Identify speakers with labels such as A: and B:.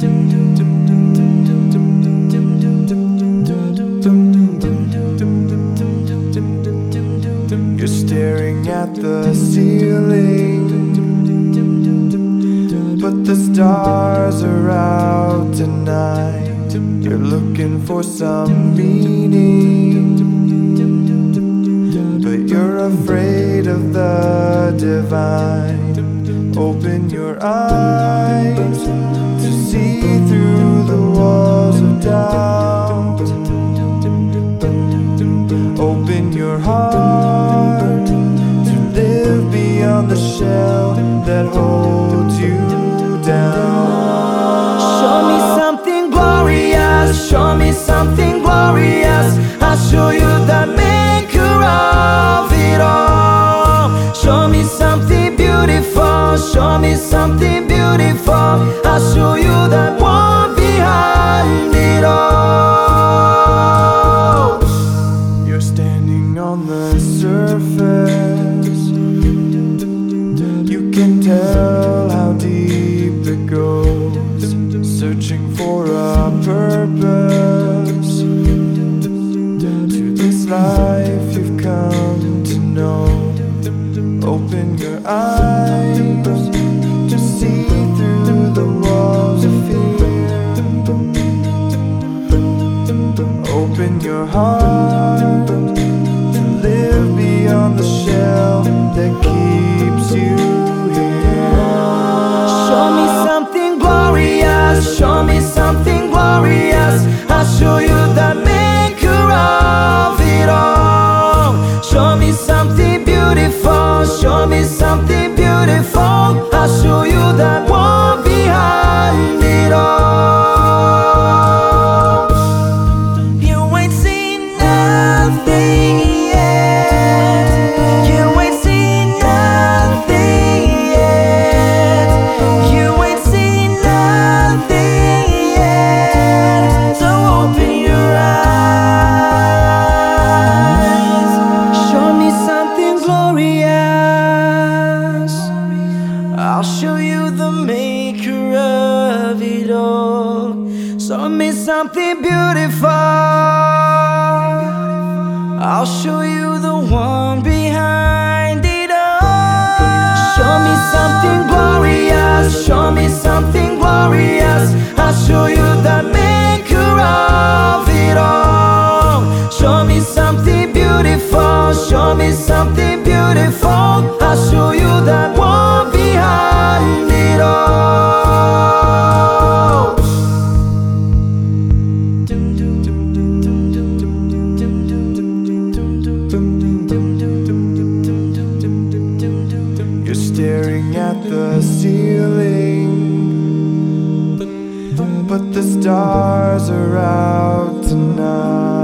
A: You're staring at the ceiling, but the stars are out tonight. You're looking for some meaning, but you're afraid of the divine. Open your eyes to see through the walls of doubt. Open your heart to live beyond the shell that holds you down.
B: Show me something glorious, show me something glorious. I'll show you the maker of it all. Show me something beautiful, show me something beautiful. I'll show you the one behind it all.
A: You're standing on the surface, you can tell how deep it goes, searching for a purpose to this life you've come to know. Open your eyes to see through the walls of fear. Open your heart to live beyond the shell that keeps you here.
B: Show me something glorious, show me something glorious. I'll show you the maker of it all. Show me something beautiful, show me something beautiful. I'll show you the one behind it all. You ain't seen nothing yet. You ain't seen nothing yet. You ain't seen nothing yet. So open your eyes. Show me something glorious. I'll show you the maker of it all. Show me something beautiful. I'll show you the one behind it all. Show me something glorious, show me something glorious. I'll show you the maker of it all. Show me something beautiful, show me something beautiful. I'll show you the one behind it all.
A: You're staring at the ceiling, but the stars are out tonight.